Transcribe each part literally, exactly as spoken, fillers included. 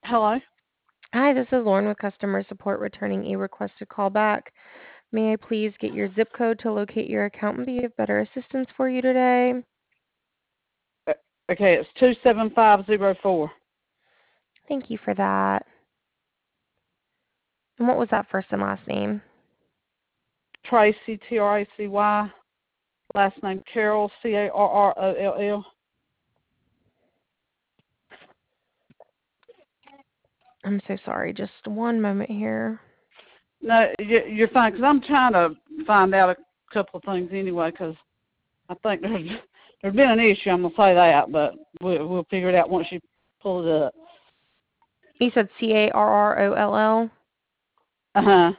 Hello. Hi, this is Lauren with customer support returning a requested call back. May I please get your zip code to locate your account and be of better assistance for you today? Uh, Okay, it's two seven five zero four. Thank you for that. And what was that first and last name? Tracy, T R A C Y. Last name Carroll, C A R R O L L. I'm so sorry. Just one moment here. No, you- you're fine, because I'm trying to find out a couple of things anyway, because I think there's, there's been an issue, I'm going to say that, but we'll, we'll figure it out once you pull it up. You said C A R R O L L? Uh-huh.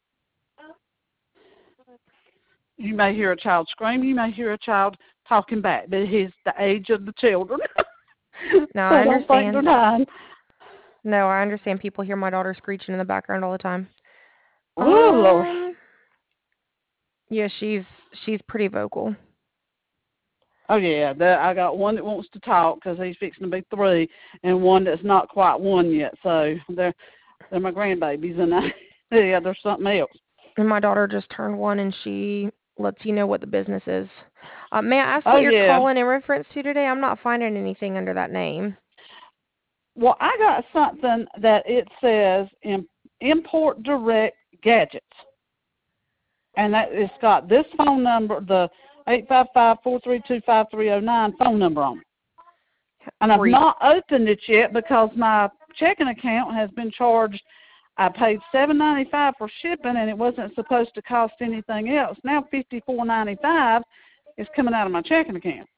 You may hear a child scream. You may hear a child talking back, but it's the age of the children. No, So I I don't think they're understand. dying. No, I understand. People hear my daughter screeching in the background all the time. Oh, Lord. Um, yeah, she's she's pretty vocal. Oh, yeah. The, I got one that wants to talk because he's fixing to be three, and one that's not quite one yet. So they're, they're my grandbabies, and I, yeah, there's something else. And my daughter just turned one, and she lets you know what the business is. Uh, may I ask Oh, what you're yeah. calling in reference to today? I'm not finding anything under that name. Well, I got something that it says im- Import Direct Gadgets. And that it's got this phone number, the eight five five, four three two, five three zero nine phone number on it. And I've For you. not opened it yet because my checking account has been charged. I paid seven ninety five for shipping, and it wasn't supposed to cost anything else. Now fifty four ninety five is coming out of my checking account.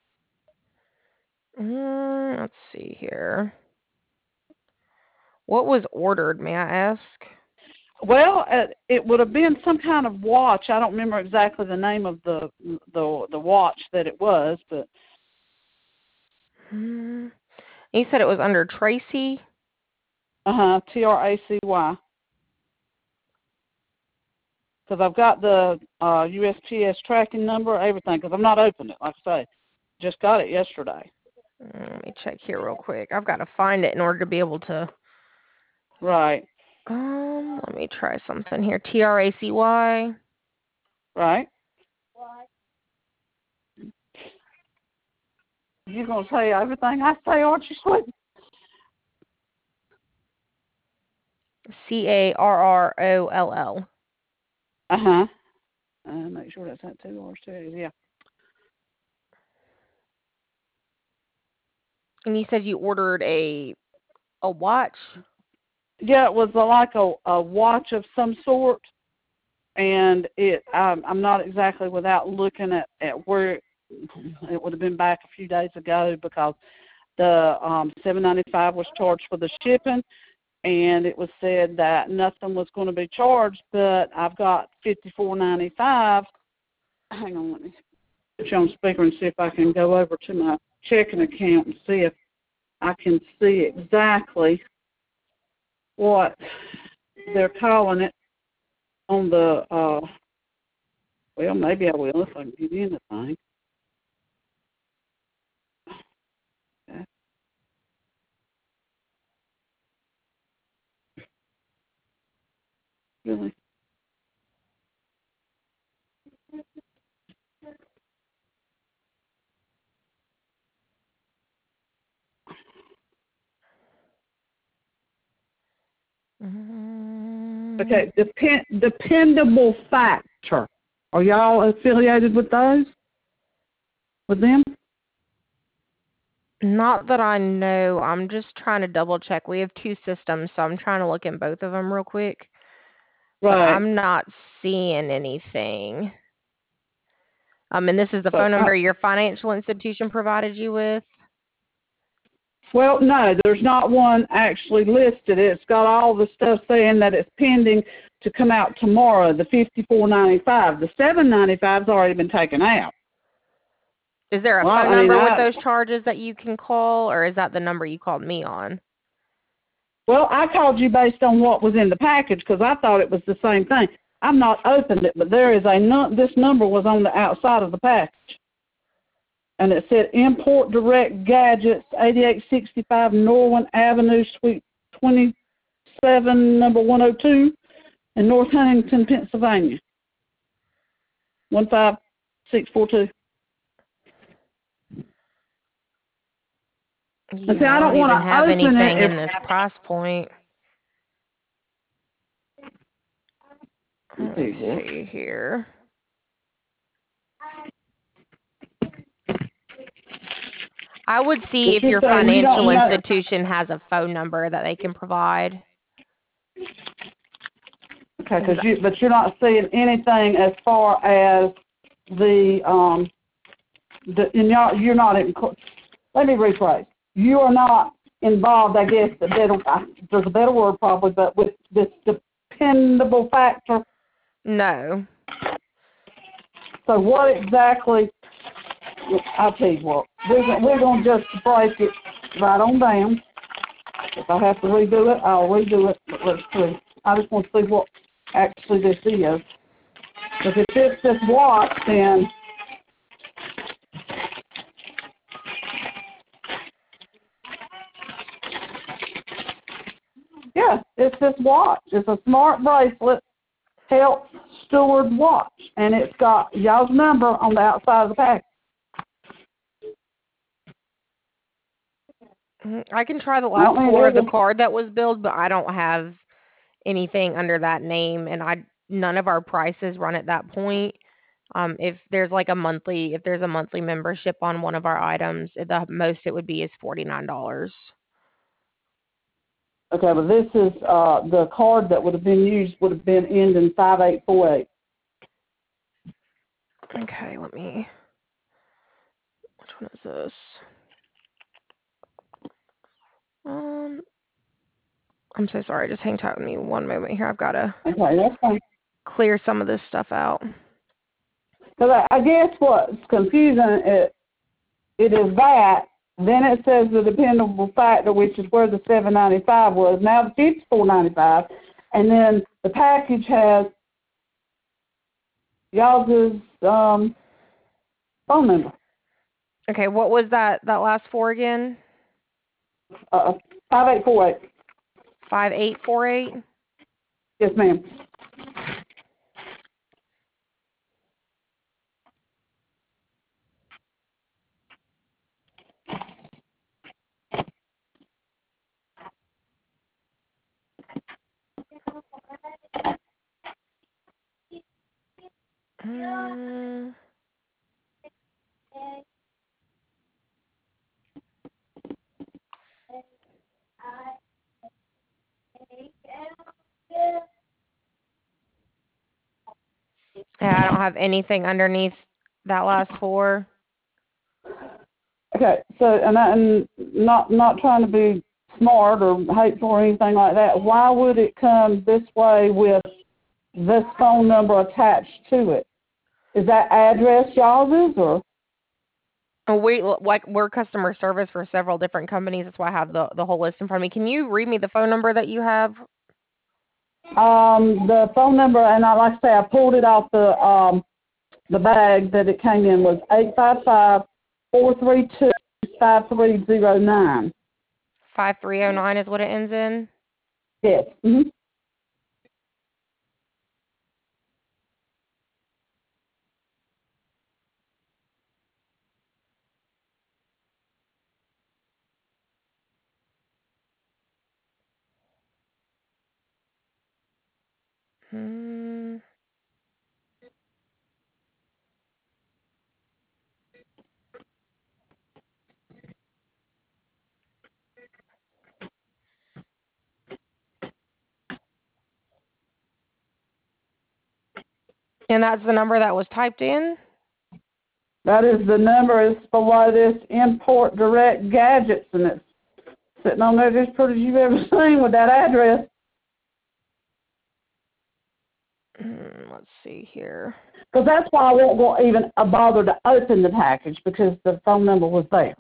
Mm, let's see here. What was ordered, may I ask? Well, uh, it would have been some kind of watch. I don't remember exactly the name of the the the watch that it was, but Mm. You said it was under Tracy? uh huh, T R A C Y. Because I've got the uh, U S P S tracking number, everything. Because I've not opened it, like I say, just got it yesterday. Mm, let me check here real quick. I've got to find it in order to be able to. Right, Um, let me try something here. T R A C Y. right. You're gonna say everything I say, aren't you, sweet? C A R R O L L. Uh huh. Uh, make sure that's not two R's too. Yeah. And you said you ordered a a watch? Yeah, it was a, like a a watch of some sort, and it. Um, I'm not exactly without looking at at where it, it would have been back a few days ago because the um seven ninety five was charged for the shipping. And it was said that nothing was going to be charged, but I've got fifty four ninety five. Hang on, let me put you on speaker and see if I can go over to my checking account and see if I can see exactly what they're calling it on the. Uh, well, maybe I will if I can get in the thing. Okay. Really? Mm, Okay. Depend dependable factor. Are y'all affiliated with those? With them? not that I know. I'm just trying to double check. We have two systems, so I'm trying to look in both of them real quick. But Right. I'm not seeing anything. Um, and this is the So phone I, number your financial institution provided you with? Well, no, there's not one actually listed. It's got all the stuff saying that it's pending to come out tomorrow, the fifty-four ninety-five. The seven ninety-five's already been taken out. Is there a Well, phone I mean, number with I those charges that you can call, or is that the number you called me on? well, I called you based on what was in the package because I thought it was the same thing. I've not opened it, but there is a nu- this number was on the outside of the package, and it said Import Direct Gadgets, eighty-eight sixty-five Norwin Avenue, Suite twenty-seven, number one oh two, in North Huntington, Pennsylvania. one five six four two. Yeah, see, I I don't don't want even to have open anything it. in this price point. Let's see here. I would see if your financial institution has a phone number that they can provide. Okay, cause you, but you're not seeing anything as far as the, um, the, and y'all, you're not, in, let me rephrase. You are not involved, I guess, the better, there's a better word probably, but with this dependable factor. No. So what exactly, I'll tell you what, we're, we're going to just break it right on down. If I have to redo it, I'll redo it, but let's see. I just want to see what actually this is. Because if it's this watch, then yeah, it's this watch. It's a smart bracelet, health steward watch, and it's got y'all's number on the outside of the package. I can try the last four of the card that was billed, but I don't have anything under that name, and I none of our prices run at that point. Um, if there's like a monthly, if there's a monthly membership on one of our items, the most it would be is forty-nine dollars. Okay, but this is uh, the card that would have been used would have been ending five eight four eight. Okay, let me. Which one is this? Um, I'm so sorry. Just hang tight with me one moment here. I've got to okay, that's fine. Clear some of this stuff out. Because I, I guess what's confusing it it is that then it says the dependable factor, which is where the seven ninety five was. Now the fifty four ninety five, and then the package has y'all's um, phone number. Okay, what was that? That last four again? Uh, five eight four eight. Five eight four eight. Yes, ma'am. Um, yeah, I don't have anything underneath that last four. Okay, so and I'm not not trying to be smart or hateful or anything like that. Why would it come this way with this phone number attached to it? Is that address y'all's or? We like we're customer service for several different companies. That's why I have the the whole list in front of me. Can you read me the phone number that you have? Um, the phone number, and I like I say, I pulled it off the um the bag that it came in was eight five five four three two five three zero nine. Five three zero nine is what it ends in. Yes. Mm-hmm. Hmm. And that's the number that was typed in? That is the number is below this import direct gadgets, and it's sitting on there just pretty as you've ever seen with that address. Hmm, let's see here. Because that's why I won't go even bother to open the package, because the phone number was there.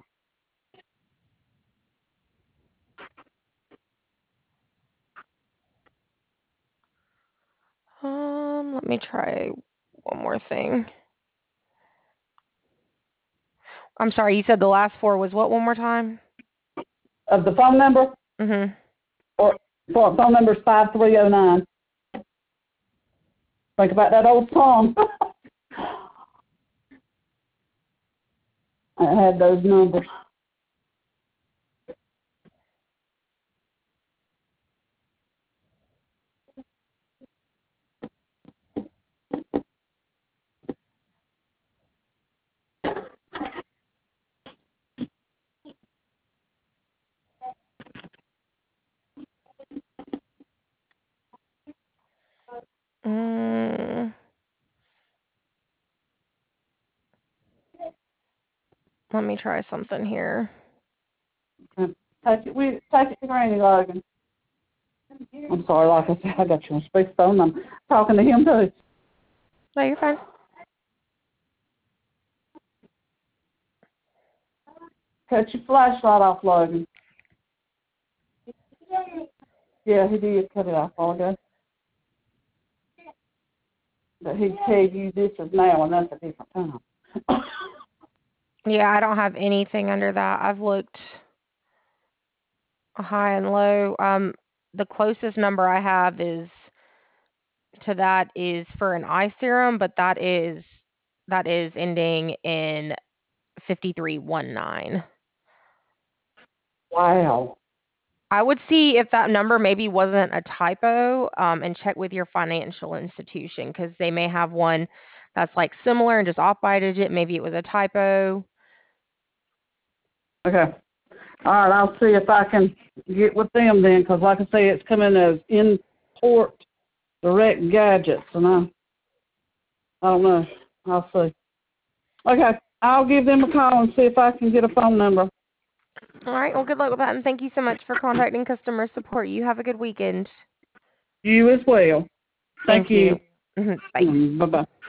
Um, let me try one more thing. I'm sorry, you said the last four was what one more time? Of the phone number? Mm-hmm. Or phone phone number is five three oh nine. Think about that old song. I had those numbers. Mm, let me try something here. Take it, we, take it to Granny Logan. I'm sorry, like I said, I got you on speakerphone. I'm talking to him too. No, you're fine. Cut your flashlight off, Logan. Yeah, he did cut it off all ago. But he'd tell you this is now and that's a different time. Yeah, I don't have anything under that. I've looked high and low. Um, the closest number I have is to that is for an eye serum, but that is that is ending in fifty-three nineteen. Wow. I would see if that number maybe wasn't a typo, um, and check with your financial institution because they may have one that's like similar and just off by a digit. Maybe it was a typo. Okay. All right, I'll see if I can get with them then, because like I say, it's coming as import direct gadgets, and I, I don't know. I'll see. Okay, I'll give them a call and see if I can get a phone number. All right. Well, good luck with that, and thank you so much for contacting customer support. You have a good weekend. You as well. Thank, Thank you. you. Bye. Mm, bye-bye.